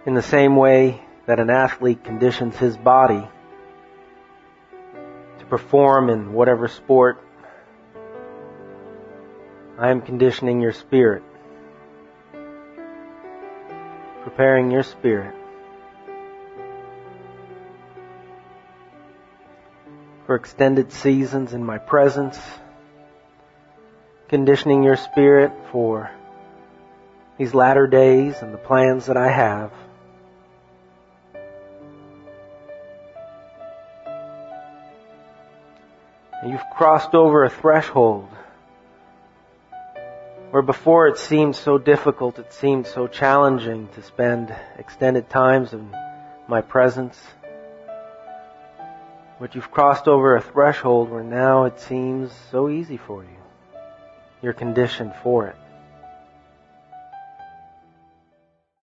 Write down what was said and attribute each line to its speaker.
Speaker 1: In the same way that an athlete conditions his body to perform in whatever sport, I am conditioning your spirit, preparing your spirit for extended seasons in my presence, conditioning your spirit for these latter days and the plans that I have. And you've crossed over a threshold where before it seemed so difficult, it seemed so challenging to spend extended times in my presence. But you've crossed over a threshold where now it seems so easy for you. You're conditioned for it.